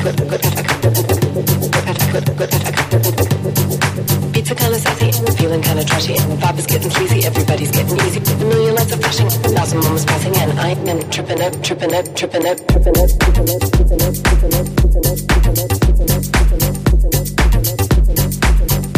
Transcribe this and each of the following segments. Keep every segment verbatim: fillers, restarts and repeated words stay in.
Beats are kinda sassy, feeling kinda trashy. Vibe is getting sleazy, everybody's getting easy. A million lights are flashing, a thousand moments passing, and I am tripping up, tripping up, tripping up, tripping up, tripping up, tripping up, tripping up, tripping up, tripping up, tripping up, tripping up, tripping up, tripping up, tripping up, tripping up.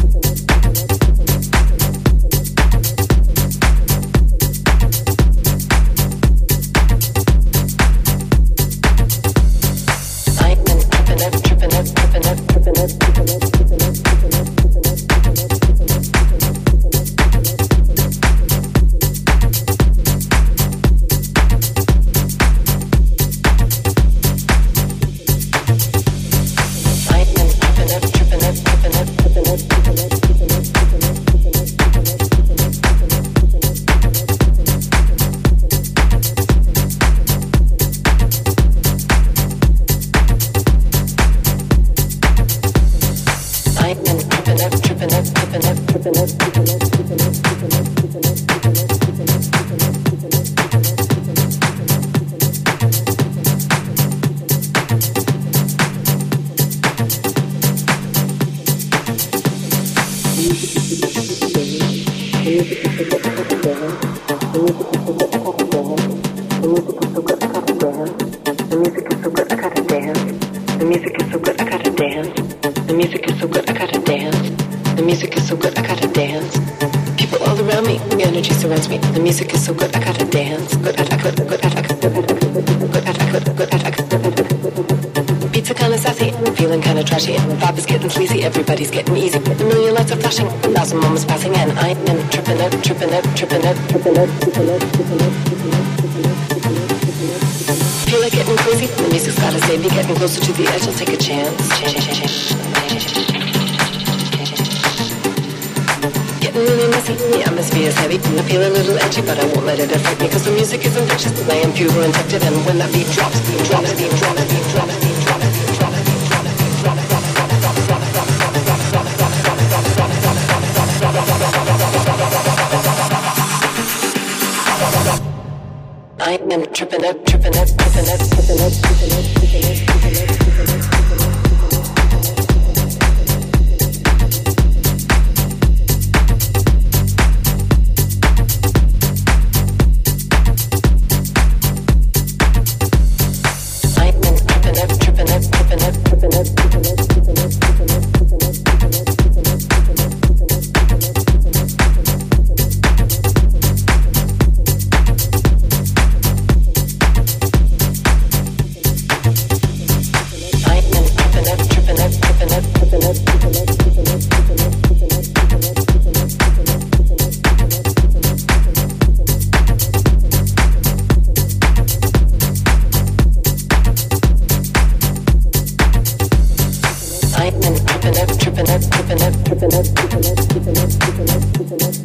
Vibe is getting sleazy, everybody's getting easy. A million lights are flashing, a thousand moments passing, and I am tripping up, tripping up, tripping up, tripping up, tripping up, tripping up, tripping up, tripping up, tripping up, tripping up. Feel like getting crazy, the music's gotta save me. Getting closer to the edge, I'll take a chance. Getting really messy, the atmosphere is heavy. I feel a little edgy, but I won't let it affect me, cause the music is infectious. I am pure infected, and when that beat drops, beat drops, beat drops, beat drops, beat drops, beat drops, beat drops. I am tripping up, tripping up, tripping up, tripping up, tripping up, tripping up, tripping up, tripping up, tripping up. Tripping up, tripping up, tripping up, tripping up, tripping up, tripping up, tripping up, tripping up.